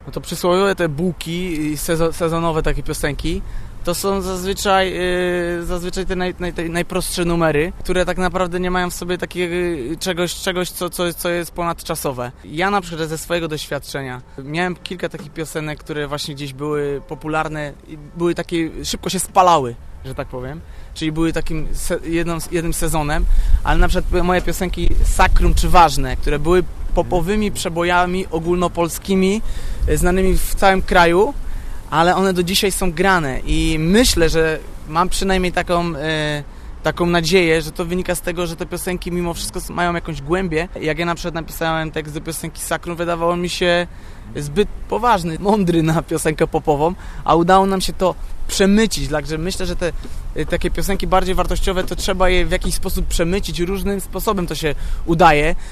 No to przysłowiowe te bułki i sezonowe takie piosenki to są zazwyczaj te najprostsze numery, które tak naprawdę nie mają w sobie takiego czegoś co jest ponadczasowe. Ja na przykład ze swojego doświadczenia miałem kilka takich piosenek, które właśnie gdzieś były popularne i były takie, szybko się spalały, że tak powiem. Czyli były takim jednym sezonem, ale na przykład moje piosenki Sakrum czy Ważne, które były popowymi przebojami ogólnopolskimi, znanymi w całym kraju, ale one do dzisiaj są grane i myślę, że mam przynajmniej taką nadzieję, że to wynika z tego, że te piosenki mimo wszystko mają jakąś głębię. Jak ja na przykład napisałem tekst do piosenki Sakrum, wydawało mi się zbyt poważny, mądry na piosenkę popową, a udało nam się to przemycić, także myślę, że te takie piosenki bardziej wartościowe to trzeba je w jakiś sposób przemycić, różnym sposobem to się udaje.